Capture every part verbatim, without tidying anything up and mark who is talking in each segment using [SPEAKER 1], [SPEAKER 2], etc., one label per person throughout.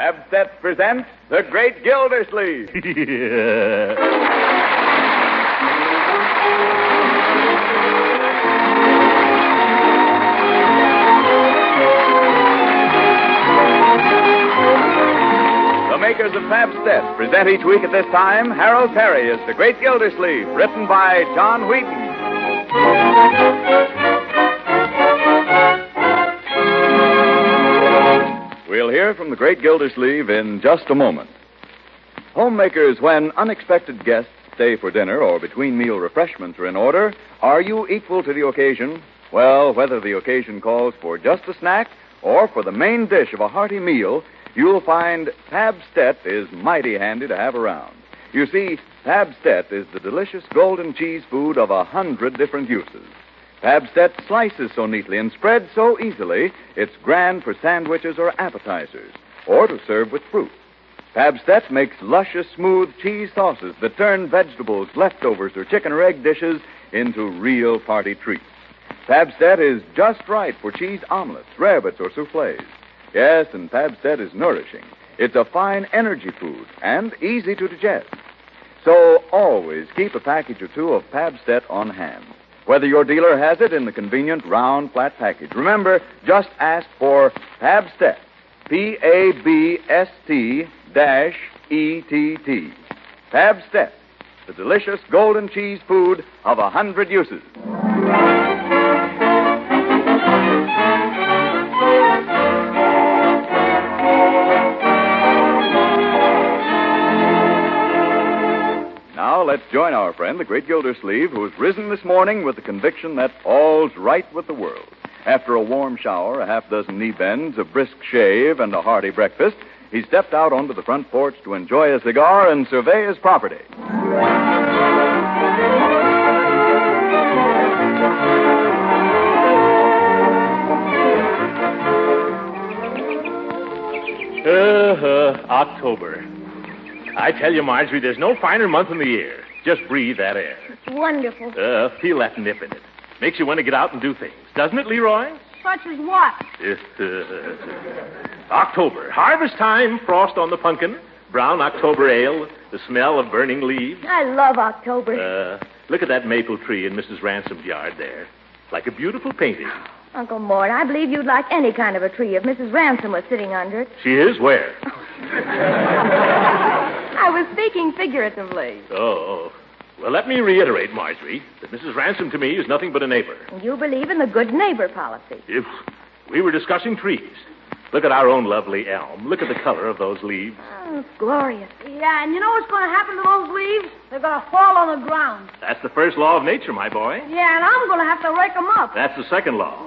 [SPEAKER 1] Pabst presents The Great Gildersleeve. The makers of Pabst present each week at this time Harold Perry as The Great Gildersleeve, written by John Wheaton. We'll hear from the Great Gildersleeve in just a moment. Homemakers, when unexpected guests stay for dinner or between meal refreshments are in order, are you equal to the occasion? Well, whether the occasion calls for just a snack or for the main dish of a hearty meal, you'll find Pabst is mighty handy to have around. You see, Pabst is the delicious golden cheese food of a hundred different uses. Pabst slices so neatly and spreads so easily, it's grand for sandwiches or appetizers, or to serve with fruit. Pabst makes luscious, smooth cheese sauces that turn vegetables, leftovers, or chicken or egg dishes into real party treats. Pabst is just right for cheese omelets, rabbits, or soufflés. Yes, and Pabst is nourishing. It's a fine energy food and easy to digest. So always keep a package or two of Pabst on hand. Whether your dealer has it in the convenient round, flat package. Remember, just ask for Pabst. P A B S T dash E T T. Pabst, the delicious golden cheese food of a hundred uses. Now, let's join our friend, the Great Gildersleeve, who's risen this morning with the conviction that all's right with the world. After a warm shower, a half dozen knee bends, a brisk shave, and a hearty breakfast, he stepped out onto the front porch to enjoy a cigar and survey his property.
[SPEAKER 2] Uh, uh, October. I tell you, Marjorie, there's no finer month in the year. Just breathe that air.
[SPEAKER 3] It's wonderful.
[SPEAKER 2] Uh, feel that nip in it. Makes you want to get out and do things. Doesn't it, Leroy?
[SPEAKER 3] Such as what?
[SPEAKER 2] Uh, October. Harvest time, frost on the pumpkin, brown October ale, the smell of burning leaves.
[SPEAKER 3] I love October.
[SPEAKER 2] Uh, look at that maple tree in Missus Ransom's yard there. Like a beautiful painting.
[SPEAKER 3] Uncle Mort, I believe you'd like any kind of a tree if Missus Ransom was sitting under it.
[SPEAKER 2] She is? Where?
[SPEAKER 3] I was speaking figuratively.
[SPEAKER 2] Oh, well, let me reiterate, Marjorie, that Missus Ransom to me is nothing but a neighbor.
[SPEAKER 3] You believe in the good neighbor policy.
[SPEAKER 2] If we were discussing trees, look at our own lovely elm. Look at the color of those leaves.
[SPEAKER 3] Oh, it's glorious.
[SPEAKER 4] Yeah, and you know what's going to happen to those leaves? They're going to fall on the ground.
[SPEAKER 2] That's the first law of nature, my boy.
[SPEAKER 4] Yeah, and I'm going to have to rake them up.
[SPEAKER 2] That's the second law.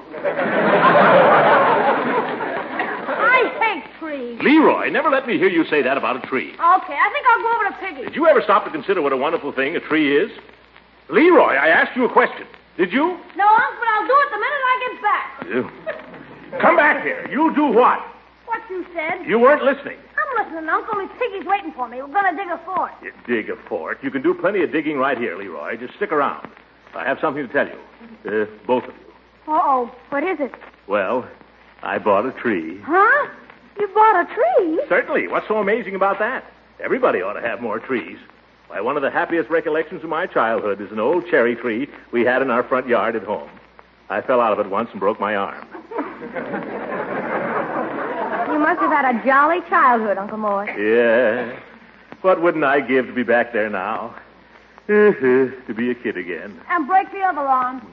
[SPEAKER 4] I hate trees.
[SPEAKER 2] Leroy, never let me hear you say that about a tree.
[SPEAKER 4] Okay, I think I'll go over to Piggy.
[SPEAKER 2] Did you ever stop to consider what a wonderful thing a tree is? Leroy, I asked you a question. Did you?
[SPEAKER 4] No, Unc, but I'll do it the minute I get back.
[SPEAKER 2] You. Come back here. You do what?
[SPEAKER 4] What you said?
[SPEAKER 2] You weren't listening.
[SPEAKER 4] I'm listening, Unc. Only Piggy's waiting for me. We're going to dig a fort.
[SPEAKER 2] You dig a fort? You can do plenty of digging right here, Leroy. Just stick around. I have something to tell you. Uh, both of you.
[SPEAKER 3] Uh-oh. What is it?
[SPEAKER 2] Well, I bought a tree.
[SPEAKER 3] Huh? You bought a tree?
[SPEAKER 2] Certainly. What's so amazing about that? Everybody ought to have more trees. Why, one of the happiest recollections of my childhood is an old cherry tree we had in our front yard at home. I fell out of it once and broke my arm.
[SPEAKER 3] You must have had a jolly childhood, Uncle Mort.
[SPEAKER 2] Yeah. What wouldn't I give to be back there now? To be a kid again.
[SPEAKER 4] And break the other arm.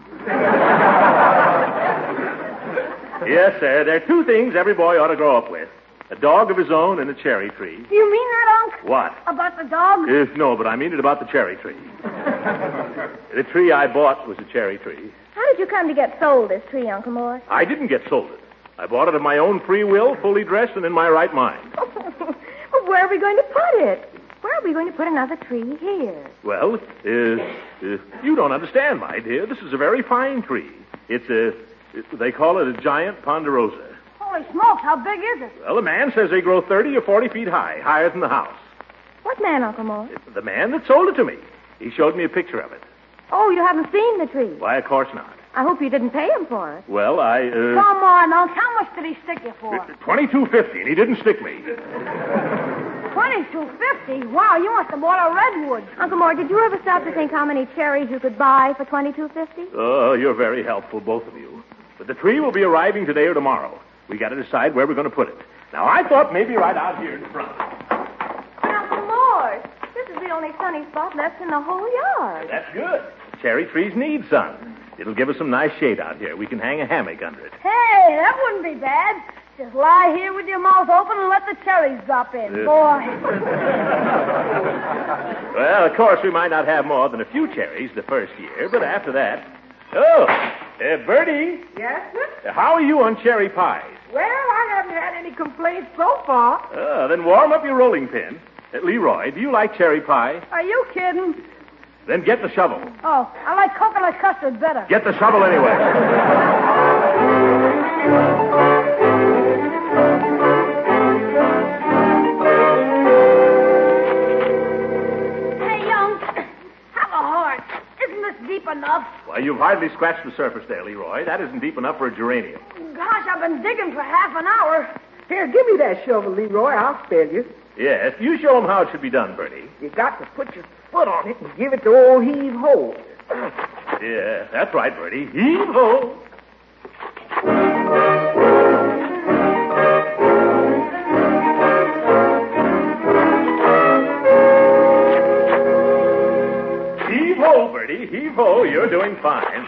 [SPEAKER 2] Yes, sir. There are two things every boy ought to grow up with. A dog of his own and a cherry tree.
[SPEAKER 4] Do you mean that, Unc?
[SPEAKER 2] What?
[SPEAKER 4] About the dog?
[SPEAKER 2] Uh, no, but I mean it about the cherry tree. The tree I bought was a cherry tree.
[SPEAKER 3] How did you come to get sold this tree, Uncle Mort?
[SPEAKER 2] I didn't get sold it. I bought it of my own free will, fully dressed and in my right mind.
[SPEAKER 3] Well, where are we going to put it? Where are we going to put another tree here?
[SPEAKER 2] Well, uh, uh, you don't understand, my dear. This is a very fine tree. It's a, it, they call it a giant ponderosa.
[SPEAKER 4] Holy smokes, how big is it?
[SPEAKER 2] Well, the man says they grow thirty or forty feet high, higher than the house.
[SPEAKER 3] What man, Uncle Mort?
[SPEAKER 2] The man that sold it to me. He showed me a picture of it.
[SPEAKER 3] Oh, you haven't seen the tree?
[SPEAKER 2] Why, of course not.
[SPEAKER 3] I hope you didn't pay him for it.
[SPEAKER 2] Well, I, uh...
[SPEAKER 4] Come on, Unc. How much did he stick you for?
[SPEAKER 2] twenty-two fifty, and he didn't stick me.
[SPEAKER 4] twenty-two fifty? Wow, you must have bought a redwood.
[SPEAKER 3] Uncle Mort, did you ever stop to think how many cherries you could buy for twenty-two fifty?
[SPEAKER 2] Oh, you're very helpful, both of you. But the tree will be arriving today or tomorrow. We got to decide where we're going to put it. Now, I thought maybe right out here in front.
[SPEAKER 3] But Uncle Mort, this is the only sunny spot left in the whole yard.
[SPEAKER 2] That's good. Cherry trees need sun. It'll give us some nice shade out here. We can hang a hammock under it.
[SPEAKER 4] Hey, that wouldn't be bad. Just lie here with your mouth open and let the cherries drop in,
[SPEAKER 2] Uh.
[SPEAKER 4] boy.
[SPEAKER 2] Well, of course, we might not have more than a few cherries the first year, but after that... Oh, uh, Bertie,
[SPEAKER 5] Yes, sir?
[SPEAKER 2] how are you on cherry pies?
[SPEAKER 5] Well, I haven't had any complaints so far.
[SPEAKER 2] Uh, then warm up your rolling pin. Uh, Leroy, do you like cherry pie?
[SPEAKER 4] Are you kidding?
[SPEAKER 2] Then get the shovel.
[SPEAKER 4] Oh, I like coconut custard better.
[SPEAKER 2] Get the shovel anyway.
[SPEAKER 4] Hey, young, have a heart. Isn't this deep enough?
[SPEAKER 2] Why, you've hardly scratched the surface there, Leroy. That isn't deep enough for a geranium.
[SPEAKER 4] Gosh, I've been digging for half an hour.
[SPEAKER 5] Here, give me that shovel, Leroy. I'll spare you.
[SPEAKER 2] Yes, you show them how it should be done, Bertie.
[SPEAKER 5] You got to put your foot on it and give it the old heave-ho.
[SPEAKER 2] Yeah, that's right, Bertie. Heave-ho. Heave-ho, Bertie. Heave-ho. You're doing fine.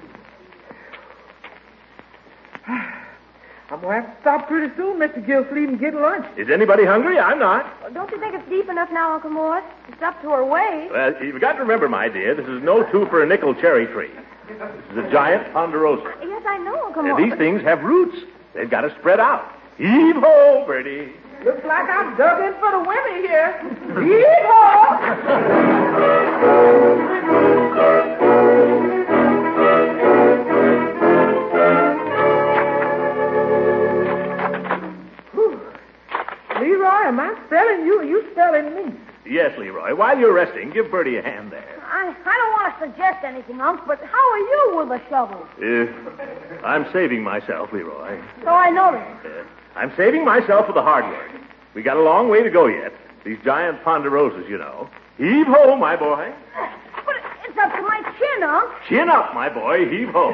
[SPEAKER 5] I'm going to have to stop pretty soon, Mister Gillsleeve, and get lunch.
[SPEAKER 2] Is anybody hungry? I'm not.
[SPEAKER 3] Well, don't you think it's deep enough now, Uncle Mort? It's up to her waist.
[SPEAKER 2] Well, you've got to remember, my dear, this is no two for a nickel cherry tree. This is a giant ponderosa.
[SPEAKER 3] Yes, I know, Uncle
[SPEAKER 2] And
[SPEAKER 3] Mort.
[SPEAKER 2] these
[SPEAKER 3] but-
[SPEAKER 2] things have roots. They've got to spread out. Heave-ho, Bertie.
[SPEAKER 5] Looks like I'm dug in for the women here. Yeehaw! Whew. Leroy, am I spelling you or you spelling me?
[SPEAKER 2] Yes, Leroy. While you're resting, give Bertie a hand there.
[SPEAKER 4] I, I don't want to suggest anything, Unc, but how are you with a shovel?
[SPEAKER 2] Uh, I'm saving myself, Leroy.
[SPEAKER 4] So I noticed.
[SPEAKER 2] Uh, I'm saving myself for the hard work. We got a long way to go yet. These giant ponderosas, you know. Heave-ho, my boy.
[SPEAKER 4] But it's up to my chin, Unc.
[SPEAKER 2] Chin up, my boy. Heave-ho.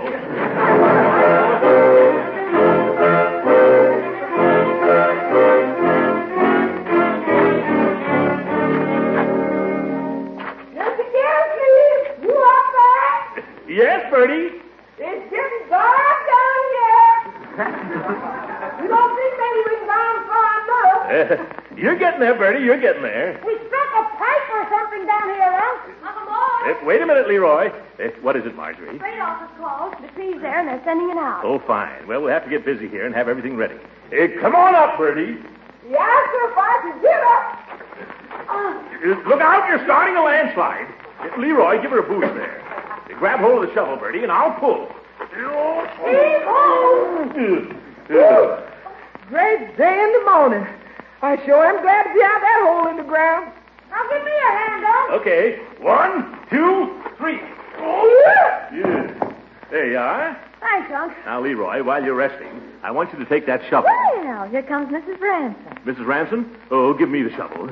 [SPEAKER 5] Mister Gillsleeve, you up there?
[SPEAKER 2] Yes, Bertie.
[SPEAKER 5] It's getting dark down here. You don't think maybe we can down for another?
[SPEAKER 2] Uh, you're getting there, Bertie. You're getting there.
[SPEAKER 4] We struck a pipe or something down here, Unc. Uncle Mort.
[SPEAKER 2] Uh, wait a minute, Leroy. Uh, what is it, Marjorie?
[SPEAKER 3] Freight office closed. The tree's there, and they're sending it out.
[SPEAKER 2] Oh, fine. Well, we'll have to get busy here and have everything ready. Uh, come on up, Bertie.
[SPEAKER 5] Yes, sir, if I can get up.
[SPEAKER 2] Uh, Look out, you're starting a landslide. Uh, Leroy, give her a boost there. Uh, grab hold of the shovel, Bertie, and I'll pull.
[SPEAKER 5] Heave-ho!
[SPEAKER 2] Uh,
[SPEAKER 5] Great day in the morning. I sure am glad to be out that hole in the ground.
[SPEAKER 4] Now give me a hand, Unc.
[SPEAKER 2] Okay, one, two, three.
[SPEAKER 5] Oh, yeah.
[SPEAKER 2] Yeah. There you are.
[SPEAKER 4] Thanks, Unc.
[SPEAKER 2] Now, Leroy, while you're resting, I want you to take that shovel.
[SPEAKER 3] Well, here comes Missus Ransom.
[SPEAKER 2] Missus Ransom, oh, give me the shovel.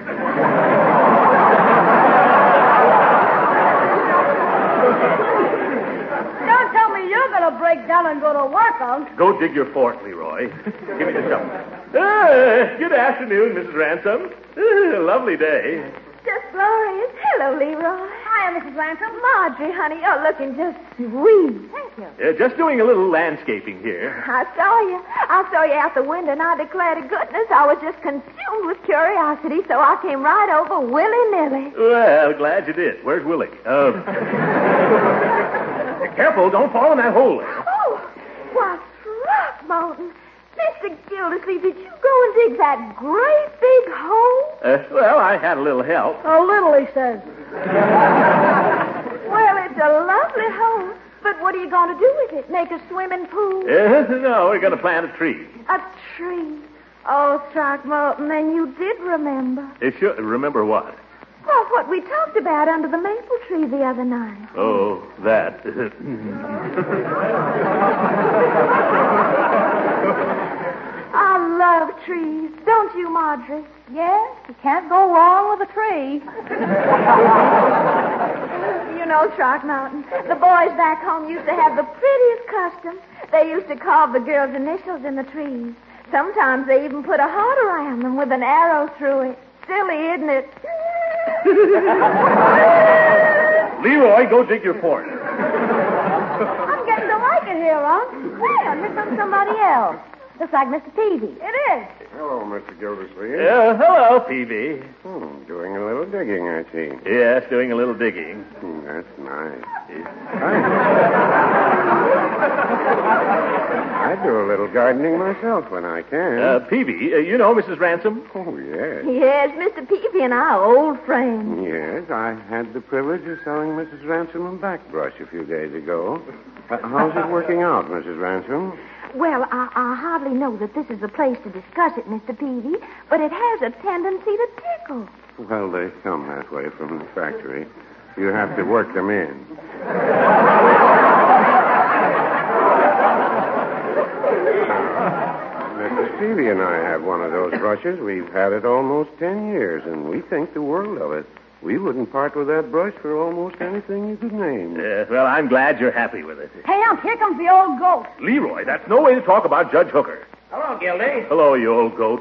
[SPEAKER 4] Don't tell me you're going to break down and go to work, Unc.
[SPEAKER 2] Go dig your fort, Leroy. Give me the shovel. Uh, good afternoon, Missus Ransom. Uh, lovely day.
[SPEAKER 3] Just glorious. Hello, Leroy.
[SPEAKER 4] Hiya, Missus Ransom.
[SPEAKER 3] Marjorie, honey, you're looking just sweet. Thank you.
[SPEAKER 2] Uh, just doing a little landscaping here.
[SPEAKER 3] I saw you. I saw you out the window, and I declare to goodness I was just consumed with curiosity, so I came right over willy-nilly.
[SPEAKER 2] Well, glad you did. Where's Willie? Uh, careful, don't fall in that hole there.
[SPEAKER 3] Oh, why, Throckmorton. Mister Gildersleeve, did you go and dig that great big hole?
[SPEAKER 2] Uh, well, I had a little help.
[SPEAKER 4] A little, he says.
[SPEAKER 3] Well, it's a lovely hole. But what are you going to do with it? Make a swimming pool?
[SPEAKER 2] Uh, no, we're going to plant a tree.
[SPEAKER 3] A tree? Oh, Throckmorton, then you did remember.
[SPEAKER 2] Uh, sure, remember what?
[SPEAKER 3] Well, what we talked about under the maple tree the other night.
[SPEAKER 2] Oh, that.
[SPEAKER 3] I love trees. Don't you, Marjorie?
[SPEAKER 4] Yes, you can't go wrong with a tree.
[SPEAKER 3] You know, Throckmorton, the boys back home used to have the prettiest customs. They used to carve the girls' initials in the trees. Sometimes they even put a heart around them with an arrow through it. Silly, isn't it?
[SPEAKER 2] Leroy, go dig your fort.
[SPEAKER 4] I'm getting to like it here, Unc. Well, here comes somebody else. Looks like Mister Peavy. It is.
[SPEAKER 6] Hello, Mister Gildersleeve.
[SPEAKER 2] Yeah, hello, Peavy.
[SPEAKER 6] Hmm, doing a little digging, I see.
[SPEAKER 2] Yes, doing a little digging.
[SPEAKER 6] Hmm, that's nice. I do a little gardening myself when I can.
[SPEAKER 2] Uh, Peavy, uh, you know Missus Ransom?
[SPEAKER 6] Oh, yes.
[SPEAKER 3] Yes, Mister Peavy and I are old friends.
[SPEAKER 6] Yes, I had the privilege of selling Missus Ransom a backbrush a few days ago. Uh, how's it working out, Missus Ransom?
[SPEAKER 3] Well, I, I hardly know that this is the place to discuss it, Mister Peavy, but it has a tendency to tickle.
[SPEAKER 6] Well, they come that way from the factory. You have to work them in. Mister Stevie and I have one of those brushes. We've had it almost ten years, and we think the world of it. We wouldn't part with that brush for almost anything you could name.
[SPEAKER 2] Yes, well, I'm glad you're happy with it.
[SPEAKER 4] Hey, Unc, here comes the old goat.
[SPEAKER 2] Leroy, that's no way to talk about Judge Hooker.
[SPEAKER 7] Hello, Gildy.
[SPEAKER 2] Hello, you old goat.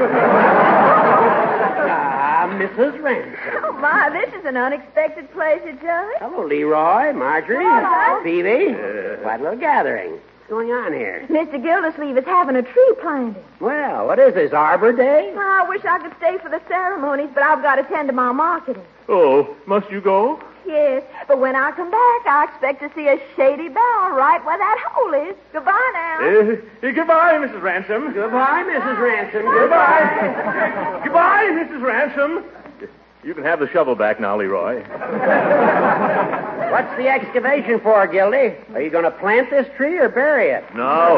[SPEAKER 7] Ah, Missus Ransom.
[SPEAKER 3] Oh, my, this is an unexpected pleasure, Judge.
[SPEAKER 7] Hello, Leroy, Marjorie,
[SPEAKER 3] Hello.
[SPEAKER 7] Peavy.
[SPEAKER 2] Uh,
[SPEAKER 7] Quite a little gathering. What's going on here?
[SPEAKER 3] Mister Gildersleeve is having a tree planting.
[SPEAKER 7] Well, what is this, Arbor Day?
[SPEAKER 3] I wish I could stay for the ceremonies, but I've got to tend to my marketing.
[SPEAKER 2] Oh, must you go?
[SPEAKER 3] Yes, but when I come back, I expect to see a shady bower right where that hole is. Goodbye now.
[SPEAKER 2] Uh, uh, goodbye, Missus Ransom.
[SPEAKER 7] Goodbye, Missus Ransom.
[SPEAKER 2] Goodbye. Goodbye, Missus Ransom. You can have the shovel back now, Leroy.
[SPEAKER 7] What's the excavation for, Gildy? Are you going to plant this tree or bury it?
[SPEAKER 2] No.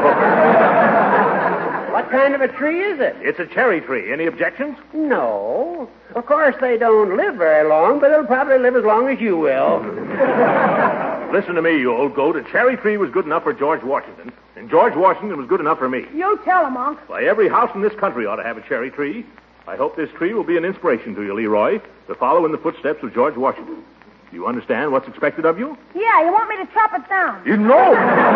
[SPEAKER 7] What kind of a tree is it?
[SPEAKER 2] It's a cherry tree. Any objections?
[SPEAKER 7] No. Of course, they don't live very long, but they'll probably live as long as you will.
[SPEAKER 2] Listen to me, you old goat. A cherry tree was good enough for George Washington, and George Washington was good enough for me.
[SPEAKER 4] You tell him, Unc.
[SPEAKER 2] Why, every house in this country ought to have a cherry tree. I hope this tree will be an inspiration to you, Leroy, to follow in the footsteps of George Washington. Do you understand what's expected of you?
[SPEAKER 4] Yeah, you want me to chop it down?
[SPEAKER 2] You know.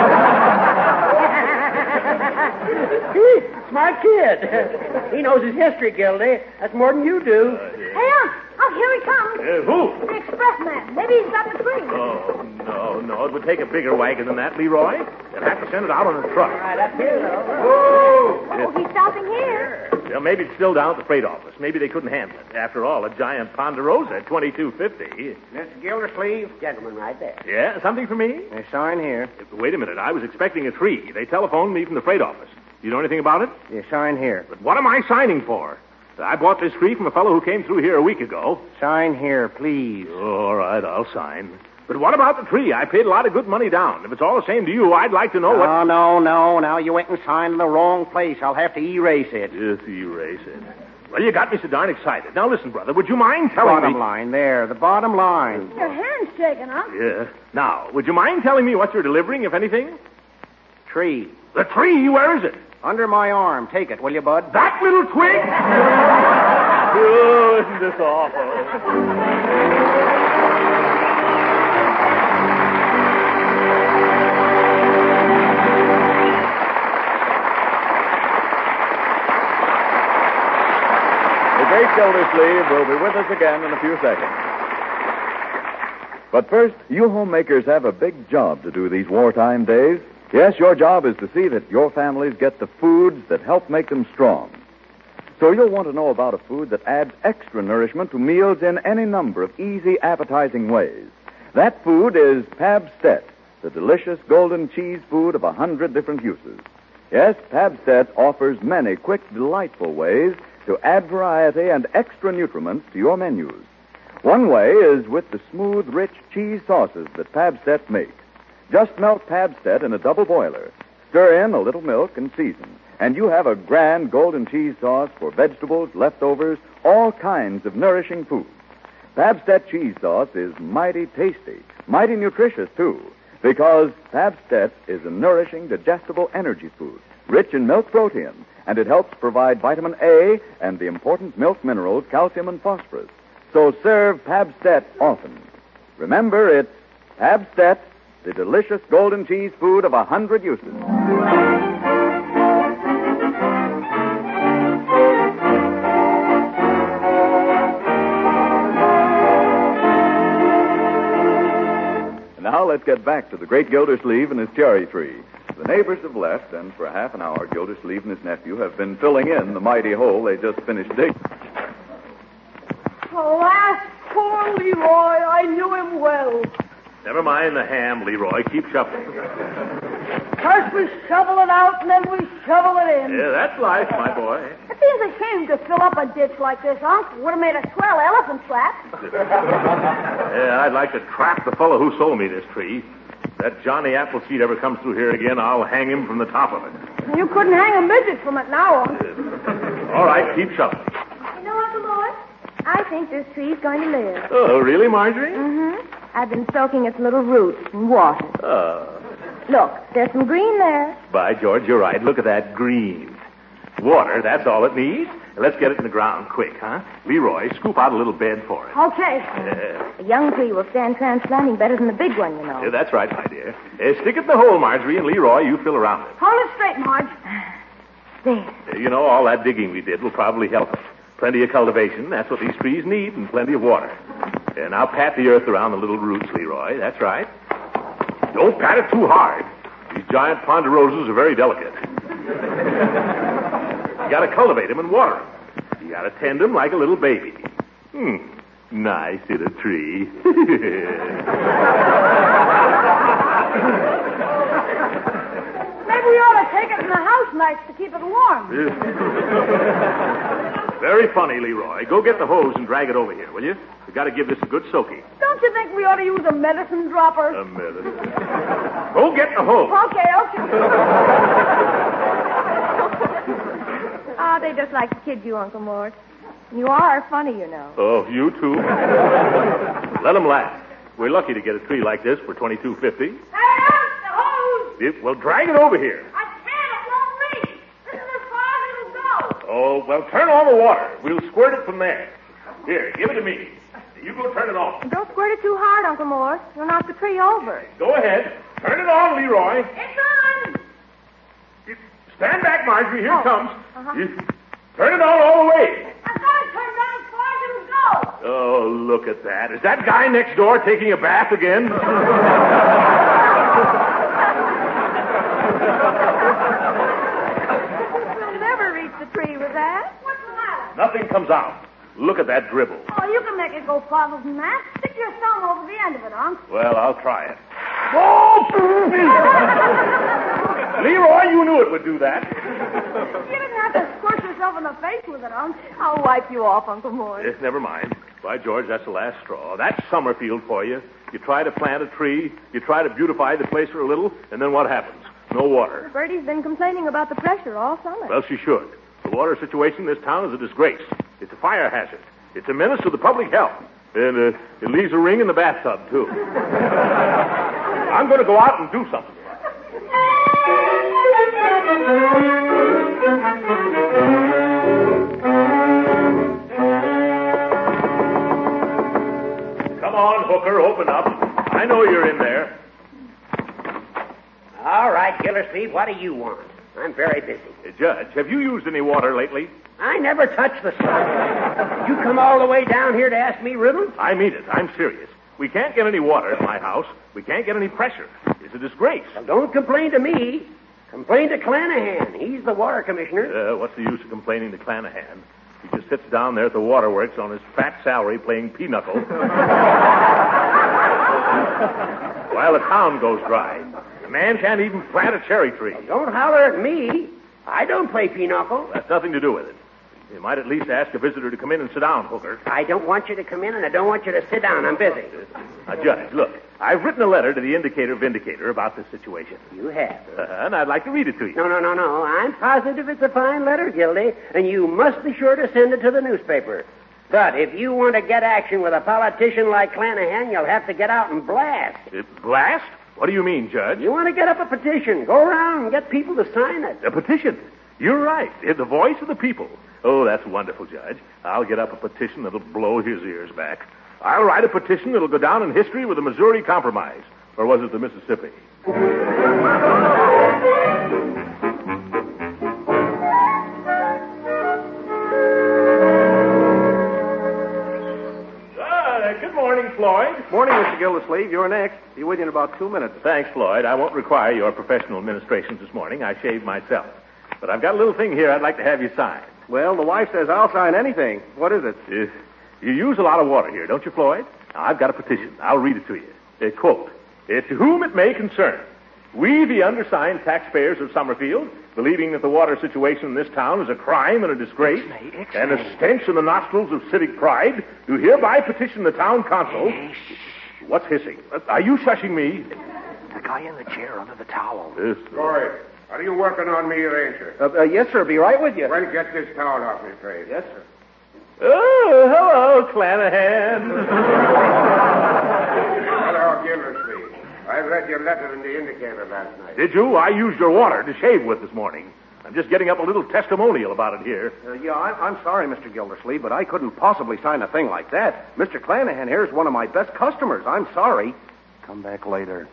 [SPEAKER 7] Smart kid. He knows his history, Gildy. That's more than you do.
[SPEAKER 4] Hey, Unc, Unc, here he comes.
[SPEAKER 2] Uh, who?
[SPEAKER 4] The express man. Maybe he's got the tree.
[SPEAKER 2] Oh, no, no. It would take a bigger wagon than that, Leroy. They'll have to send it out on a truck.
[SPEAKER 7] Right up here, though.
[SPEAKER 2] Whoa!
[SPEAKER 3] Oh, he's stopping here.
[SPEAKER 2] Well, maybe it's still down at the freight office. Maybe they couldn't handle it. After all, a giant Ponderosa at twenty-two fifty.
[SPEAKER 7] Mister Gildersleeve, gentleman right there.
[SPEAKER 2] Yeah, something for me?
[SPEAKER 7] They sign here.
[SPEAKER 2] Wait a minute. I was expecting a tree. They telephoned me from the freight office. You know anything about it?
[SPEAKER 7] You sign here.
[SPEAKER 2] But what am I signing for? I bought this tree from a fellow who came through here a week ago.
[SPEAKER 7] Sign here, please.
[SPEAKER 2] All right, I'll sign. But what about the tree? I paid a lot of good money down. If it's all the same to you, I'd like to know what...
[SPEAKER 7] No, no, no. Now you went and signed in the wrong place. I'll have to erase it.
[SPEAKER 2] Yes, erase it. Well, you got me so darn excited. Now, listen, brother, would you mind telling
[SPEAKER 7] Bottom
[SPEAKER 2] me...
[SPEAKER 7] line, there. The bottom line.
[SPEAKER 4] Your hand's shaking, Unc.
[SPEAKER 2] Yeah. Now, would you mind telling me what you're delivering, if anything?
[SPEAKER 7] Tree.
[SPEAKER 2] The tree? Where is it?
[SPEAKER 7] Under my arm. Take it, will you, bud?
[SPEAKER 2] That little twig? Oh, isn't this awful?
[SPEAKER 1] The great Gildersleeve will be with us again in a few seconds. But first, you homemakers have a big job to do these wartime days. Yes, your job is to see that your families get the foods that help make them strong. So you'll want to know about a food that adds extra nourishment to meals in any number of easy, appetizing ways. That food is Pabstet, the delicious golden cheese food of a hundred different uses. Yes, Pabstet offers many quick, delightful ways to add variety and extra nutriments to your menus. One way is with the smooth, rich cheese sauces that Pabstet makes. Just melt Pabstet in a double boiler. Stir in a little milk and season. And you have a grand golden cheese sauce for vegetables, leftovers, all kinds of nourishing food. Pabstet cheese sauce is mighty tasty, mighty nutritious, too, because Pabstet is a nourishing, digestible energy food, rich in milk protein, and it helps provide vitamin A and the important milk minerals calcium and phosphorus. So serve Pabstet often. Remember, it's Pabstet, the delicious golden cheese food of a hundred uses. Now let's get back to the great Gildersleeve and his cherry tree. The neighbors have left, and for half an hour, Gildersleeve and his nephew have been filling in the mighty hole they just finished digging.
[SPEAKER 5] Alas, poor Leroy. I knew him well.
[SPEAKER 2] Never mind the ham, Leroy. Keep shoveling.
[SPEAKER 5] First we shovel it out, and then we shovel it in.
[SPEAKER 2] Yeah, that's life, my boy.
[SPEAKER 4] It seems a shame to fill up a ditch like this, Unc. Would have made a swell elephant trap.
[SPEAKER 2] Yeah, I'd like to trap the fellow who sold me this tree. If that Johnny Appleseed ever comes through here again, I'll hang him from the top of it.
[SPEAKER 4] You couldn't hang a midget from it now, Unc.
[SPEAKER 2] All right, keep shoveling.
[SPEAKER 4] You know, Uncle Mort, I think this tree's going to live.
[SPEAKER 2] Oh, really, Marjorie?
[SPEAKER 4] Mm-hmm. I've been soaking its little roots in water.
[SPEAKER 2] Uh,
[SPEAKER 4] Look, there's some green there.
[SPEAKER 2] by George, you're right. Look at that green. Water, that's all it needs. Let's get it in the ground quick, huh? Leroy, scoop out a little bed for it.
[SPEAKER 4] Okay.
[SPEAKER 2] Yeah.
[SPEAKER 4] A young tree will stand transplanting better than the big one, you know.
[SPEAKER 2] Yeah, that's right, my dear. Uh, stick it in the hole, Marjorie, and Leroy, you fill around it.
[SPEAKER 4] Hold it straight, Marge. There.
[SPEAKER 2] Uh, you know, all that digging we did will probably help us. Plenty of cultivation, that's what these trees need, and plenty of water. Uh, now pat the earth around the little roots, Leroy. That's right. Don't pat it too hard. These giant ponderosas are very delicate. You gotta cultivate them and water them. You gotta tend them like a little baby. Hmm. Nice little tree.
[SPEAKER 4] Maybe we ought to take it in the house nights to keep it warm.
[SPEAKER 2] Very funny, Leroy. Go get the hose and drag it over here, will you? You gotta give this a good soaking.
[SPEAKER 4] Don't you think we ought to use a medicine dropper?
[SPEAKER 2] A minute. Go get the hose.
[SPEAKER 4] Okay, okay. Ah, they just like to kid you, Uncle Mort. You are funny, you know.
[SPEAKER 2] Oh, you too? Let them laugh. We're lucky to get a tree like this for twenty-two fifty.
[SPEAKER 5] Hey, out the hose!
[SPEAKER 2] If, well, drag it over here.
[SPEAKER 5] I can't. It won't reach. This is as far as it'll go.
[SPEAKER 2] Oh, well, turn on the water. We'll squirt it from there. Here, give it to me. You go turn it on.
[SPEAKER 4] Don't squirt it too hard, Uncle Mort. You'll knock the tree over.
[SPEAKER 2] Go ahead. Turn it on, Leroy.
[SPEAKER 5] It's on.
[SPEAKER 2] You- Stand back, Marjorie. Here it
[SPEAKER 4] Oh.
[SPEAKER 2] comes.
[SPEAKER 4] Uh-huh.
[SPEAKER 2] You- turn it on all the way.
[SPEAKER 5] I've got it turned down as far as it'll go.
[SPEAKER 2] Oh, look at that. Is that guy next door taking a bath again?
[SPEAKER 4] We'll never reach the tree with that.
[SPEAKER 5] What's the matter?
[SPEAKER 2] Nothing comes out. Look at that dribble.
[SPEAKER 4] Oh, you can make it go farther than that. Stick your thumb over the end of it, Unc.
[SPEAKER 2] Well, I'll try it. Oh! Leroy, you knew it would do that.
[SPEAKER 4] You didn't have to squirt yourself in the face with it, Unc. I'll wipe you off, Uncle Mort.
[SPEAKER 2] Yes, never mind. By George, that's the last straw. That's Summerfield for you. You try to plant a tree, you try to beautify the place for a little, and then what happens? No water.
[SPEAKER 4] Bertie's been complaining about the pressure all summer.
[SPEAKER 2] Well, she should. The water situation in this town is a disgrace. It's a fire hazard. It's a menace to the public health. And uh, it leaves a ring in the bathtub, too. I'm going to go out and do something. Come on, Hooker, open up. I know you're in there.
[SPEAKER 7] All right, Gildersleeve, what do you want? I'm very busy.
[SPEAKER 2] Uh, Judge, have you used any water lately?
[SPEAKER 7] I never touch the stuff. You come all the way down here to ask me riddles?
[SPEAKER 2] I mean it. I'm serious. We can't get any water at my house. We can't get any pressure. It's a disgrace.
[SPEAKER 7] Well, don't complain to me. Complain to Clanahan. He's the water commissioner.
[SPEAKER 2] Uh, what's the use of complaining to Clanahan? He just sits down there at the waterworks on his fat salary playing pinochle while the town goes dry. The man can't even plant a cherry tree.
[SPEAKER 7] Don't holler at me. I don't play pinochle.
[SPEAKER 2] That's nothing to do with it. You might at least ask a visitor to come in and sit down, Hooker.
[SPEAKER 7] I don't want you to come in, and I don't want you to sit down. I'm busy.
[SPEAKER 2] Now, Judge, look. I've written a letter to the Indicator Vindicator about this situation.
[SPEAKER 7] You have.
[SPEAKER 2] Uh, and I'd like to read it to you.
[SPEAKER 7] No, no, no, no. I'm positive it's a fine letter, Gildy, and you must be sure to send it to the newspaper. But if you want to get action with a politician like Clanahan, you'll have to get out and blast.
[SPEAKER 2] Uh, blast? What do you mean, Judge?
[SPEAKER 7] You want to get up a petition. Go around and get people to sign it.
[SPEAKER 2] A petition? You're right. It's the voice of the people. Oh, that's wonderful, Judge. I'll get up a petition that'll blow his ears back. I'll write a petition that'll go down in history with the Missouri Compromise. Or was it the Mississippi? Ah, good morning, Floyd.
[SPEAKER 8] Morning, Mister Gildersleeve. You're next. Be with you in about two minutes.
[SPEAKER 2] Thanks, Floyd. I won't require your professional administrations this morning. I shaved myself. But I've got a little thing here I'd like to have you sign.
[SPEAKER 8] Well, the wife says I'll sign anything. What is it?
[SPEAKER 2] Uh, you use a lot of water here, don't you, Floyd? Now, I've got a petition. I'll read it to you. A quote. "Uh, to whom it may concern, we, the undersigned taxpayers of Summerfield, believing that the water situation in this town is a crime and a disgrace, and a stench in the nostrils of civic pride, do hereby petition the town council..." What's hissing? Uh, are you shushing me?
[SPEAKER 8] The guy in the chair under the towel.
[SPEAKER 2] Yes.
[SPEAKER 6] Corey, are you working on me, ain't you?
[SPEAKER 8] Uh, uh, yes, sir. Be right with you.
[SPEAKER 6] Well, get this towel off me face.
[SPEAKER 8] Yes, sir.
[SPEAKER 2] Oh, hello, Clanahan.
[SPEAKER 6] Hello, Gildersleeve. I read your letter in the Indicator last night.
[SPEAKER 2] Did you? I used your water to shave with this morning. I'm just getting up a little testimonial about it here.
[SPEAKER 8] Uh, yeah, I'm, I'm sorry, Mister Gildersleeve, but I couldn't possibly sign a thing like that. Mister Clanahan here is one of my best customers. I'm sorry. Come back later.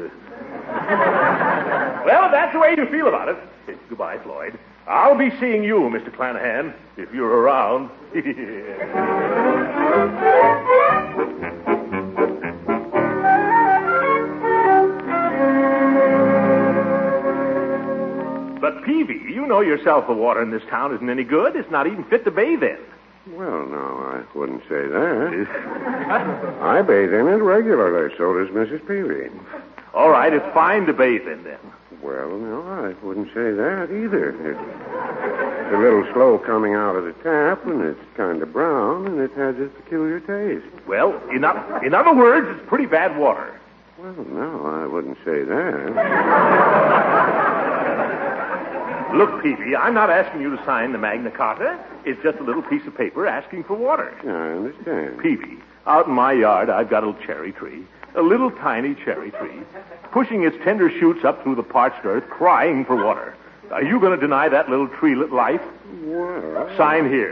[SPEAKER 2] Well, if that's the way you feel about it. Goodbye, Floyd. I'll be seeing you, Mister Clanahan, if you're around. But, Peavy, you know yourself the water in this town isn't any good. It's not even fit to bathe in.
[SPEAKER 6] Well, no, I wouldn't say that. I bathe in it regularly. So does Missus Peavy.
[SPEAKER 2] All right, it's fine to bathe in, then.
[SPEAKER 6] Well, no, I wouldn't say that either. It's a little slow coming out of the tap, and it's kind of brown, and it has a peculiar taste.
[SPEAKER 2] Well, in, o- in other words, it's pretty bad water.
[SPEAKER 6] Well, no, I wouldn't say that.
[SPEAKER 2] Look, Peavy, I'm not asking you to sign the Magna Carta. It's just a little piece of paper asking for water.
[SPEAKER 6] I understand.
[SPEAKER 2] Peavy, out in my yard, I've got a little cherry tree. A little tiny cherry tree, pushing its tender shoots up through the parched earth, crying for water. Are you going to deny that little treelet life?
[SPEAKER 6] Well...
[SPEAKER 2] Sign here.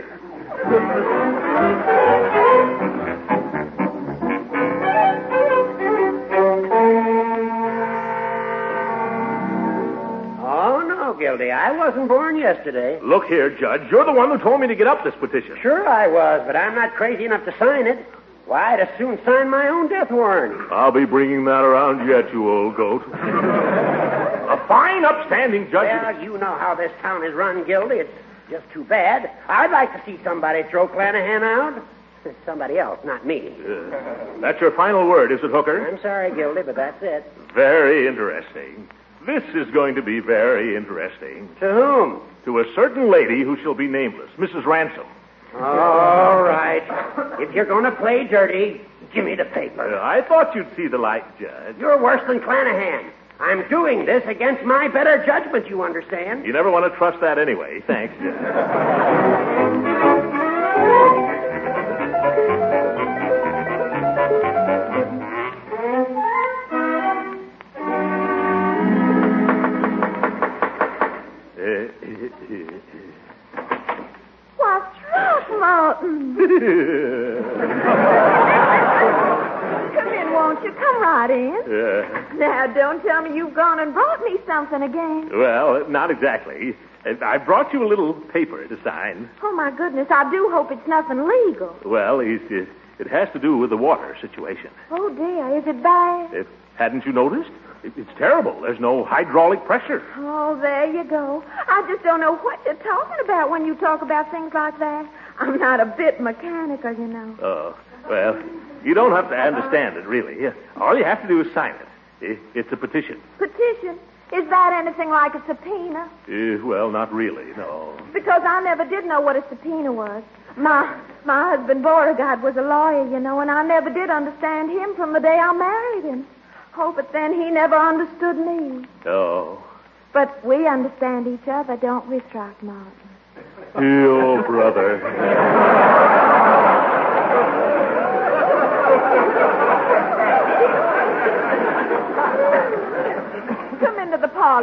[SPEAKER 7] Oh, no, Gildy. I wasn't born yesterday.
[SPEAKER 2] Look here, Judge. You're the one who told me to get up this petition.
[SPEAKER 7] Sure I was, but I'm not crazy enough to sign it. Why, I'd as soon sign my own death warrant.
[SPEAKER 2] I'll be bringing that around yet, you old goat. A fine, upstanding judge.
[SPEAKER 7] Well, you know how this town is run, Gildy. It's just too bad. I'd like to see somebody throw Clanahan out. Somebody else, not me.
[SPEAKER 2] Uh, that's your final word, is it, Hooker?
[SPEAKER 7] I'm sorry, Gildy, but that's it.
[SPEAKER 2] Very interesting. This is going to be very interesting.
[SPEAKER 7] To whom?
[SPEAKER 2] To a certain lady who shall be nameless, Missus Ransom.
[SPEAKER 7] All right. If you're going to play dirty, give me the paper.
[SPEAKER 2] Uh, I thought you'd see the light, Judge.
[SPEAKER 7] You're worse than Clanahan. I'm doing this against my better judgment, you understand?
[SPEAKER 2] You never want to trust that anyway. Thanks, Judge.
[SPEAKER 3] What's Throckmorton? Come in, won't you? Come right in.
[SPEAKER 2] Uh,
[SPEAKER 3] Now, don't tell me you've gone and brought me something again.
[SPEAKER 2] well, not exactly. Uh, I brought you a little paper to sign.
[SPEAKER 3] Oh, my goodness, I do hope it's nothing legal.
[SPEAKER 2] Well, it, it, it has to do with the water situation.
[SPEAKER 3] Oh, dear, is it bad?
[SPEAKER 2] It, hadn't you noticed? It, it's terrible. There's no hydraulic pressure.
[SPEAKER 3] Oh, there you go. I just don't know what you're talking about when you talk about things like that. I'm not a bit mechanical, you know.
[SPEAKER 2] Oh, well, you don't have to understand it, really. All you have to do is sign it. It- It's a petition.
[SPEAKER 3] Petition? Is that anything like a subpoena?
[SPEAKER 2] Uh, well, not really, no.
[SPEAKER 3] Because I never did know what a subpoena was. My my husband Beauregard was a lawyer, you know, and I never did understand him from the day I married him. Oh, but then he never understood me.
[SPEAKER 2] Oh.
[SPEAKER 3] But we understand each other, don't we, Throckmorton?
[SPEAKER 2] Oh, brother.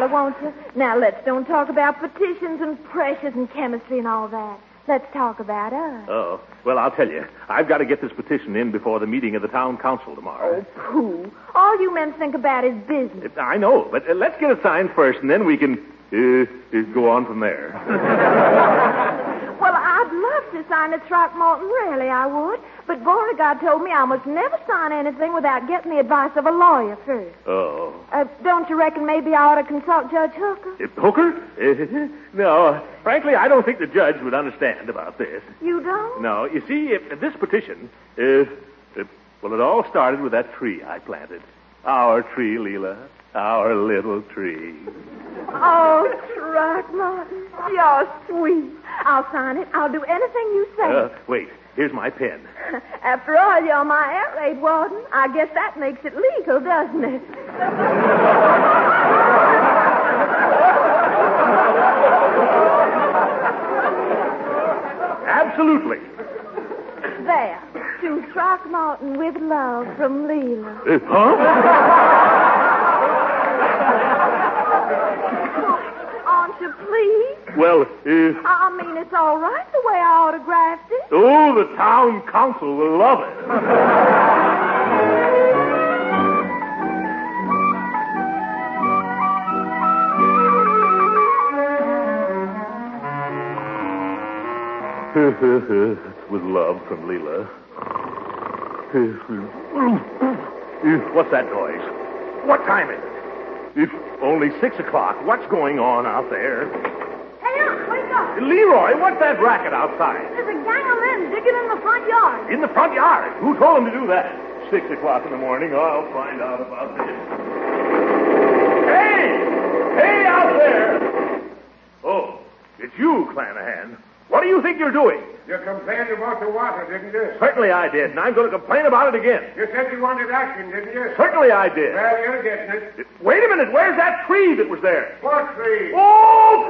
[SPEAKER 3] fella, won't you? Now, let's don't talk about petitions and pressures and chemistry and all that. Let's talk about us.
[SPEAKER 2] Oh, well, I'll tell you. I've got to get this petition in before the meeting of the town council tomorrow.
[SPEAKER 3] Oh, pooh. All you men think about is business.
[SPEAKER 2] I know, but uh, let's get it signed first, and then we can uh, uh, go on from there.
[SPEAKER 3] Well, I'd love to sign a Throckmorton, really, I would. But Beauregard told me I must never sign anything without getting the advice of a lawyer first.
[SPEAKER 2] Oh.
[SPEAKER 3] Uh, don't you reckon maybe I ought to consult Judge Hooker?
[SPEAKER 2] Uh, Hooker? Uh, no. Frankly, I don't think the judge would understand about this.
[SPEAKER 3] You don't?
[SPEAKER 2] No. You see, if, if this petition, uh, uh, well, it all started with that tree I planted. Our tree, Leela. Our little tree.
[SPEAKER 3] Oh, Throckmorton, you're sweet. I'll sign it. I'll do anything you say.
[SPEAKER 2] Uh, wait. Here's my pen.
[SPEAKER 3] After all, you're my air raid warden. I guess that makes it legal, doesn't it?
[SPEAKER 2] Absolutely.
[SPEAKER 3] There. To Throckmorton with love from Leela.
[SPEAKER 2] Uh, huh?
[SPEAKER 3] Aren't you pleased?
[SPEAKER 2] Well, uh...
[SPEAKER 3] I mean, it's all right the way I autographed it.
[SPEAKER 2] Oh, the town council will love it. With love from Leela. What's that noise? What time is it? It's only six o'clock. What's going on out there?
[SPEAKER 4] Hey, Unc, wake up.
[SPEAKER 2] Leroy, what's that racket outside?
[SPEAKER 4] There's a gang of men digging in the front yard.
[SPEAKER 2] In the front yard? Who told them to do that? Six o'clock in the morning. I'll find out about this. Hey! Hey, out there! Oh, it's you, Clanahan. What do you think you're doing?
[SPEAKER 6] You complained about the water, didn't you?
[SPEAKER 2] Certainly I did, and I'm going to complain about it again.
[SPEAKER 6] You said you wanted action, didn't you?
[SPEAKER 2] Certainly I did.
[SPEAKER 6] Well, you're getting it.
[SPEAKER 2] Wait a minute. Where's that tree that was there?
[SPEAKER 6] What tree?
[SPEAKER 2] Oh!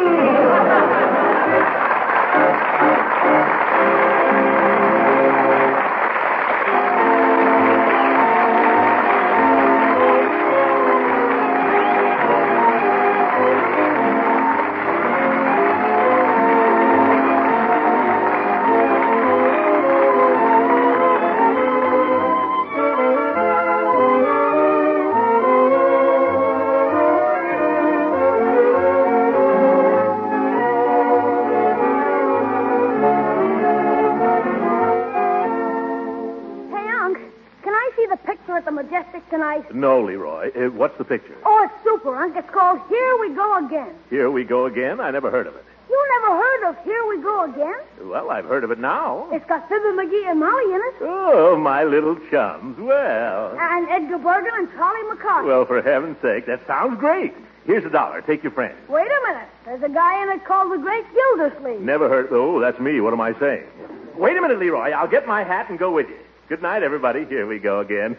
[SPEAKER 4] Tonight?
[SPEAKER 2] No, Leroy. Uh, what's the picture?
[SPEAKER 4] Oh, it's super, Unc. It's called Here We Go Again.
[SPEAKER 2] Here We Go Again? I never heard of it.
[SPEAKER 4] You never heard of Here We Go Again?
[SPEAKER 2] Well, I've heard of it now.
[SPEAKER 4] It's got Fibber McGee and Molly in it.
[SPEAKER 2] Oh, my little chums. Well.
[SPEAKER 4] And Edgar Bergen and Charlie McCarthy.
[SPEAKER 2] Well, for heaven's sake, that sounds great. Here's a dollar. Take your friend.
[SPEAKER 4] Wait a minute. There's a guy in it called the Great Gildersleeve.
[SPEAKER 2] Never heard. Oh, that's me. What am I saying? Wait a minute, Leroy. I'll get my hat and go with you. Good night, everybody. Here we go again.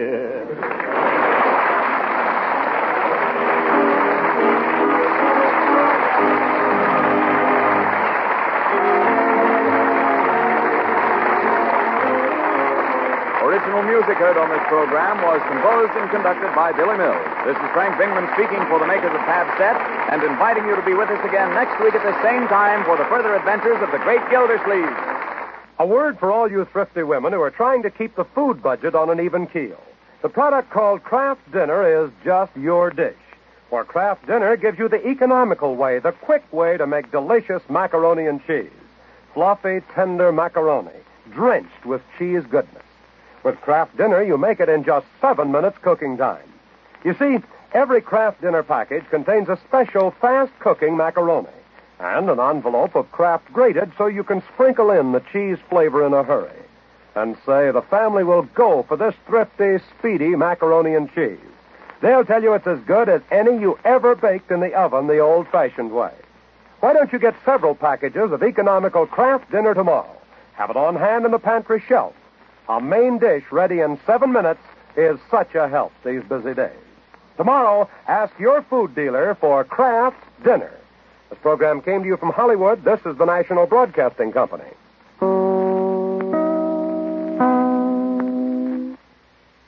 [SPEAKER 1] Original music heard on this program was composed and conducted by Billy Mills. This is Frank Bingman speaking for the makers of Pabst-Set and inviting you to be with us again next week at the same time for the further adventures of the Great Gildersleeve.
[SPEAKER 9] A word for all you thrifty women who are trying to keep the food budget on an even keel. The product called Kraft Dinner is just your dish. For Kraft Dinner gives you the economical way, the quick way to make delicious macaroni and cheese. Fluffy, tender macaroni, drenched with cheese goodness. With Kraft Dinner, you make it in just seven minutes cooking time. You see, every Kraft Dinner package contains a special fast-cooking macaroni and an envelope of Kraft grated so you can sprinkle in the cheese flavor in a hurry. And say the family will go for this thrifty, speedy macaroni and cheese. They'll tell you it's as good as any you ever baked in the oven the old-fashioned way. Why don't you get several packages of economical Kraft Dinner tomorrow? Have it on hand in the pantry shelf. A main dish ready in seven minutes is such a help these busy days. Tomorrow, ask your food dealer for Kraft Dinner. This program came to you from Hollywood. This is the National Broadcasting Company.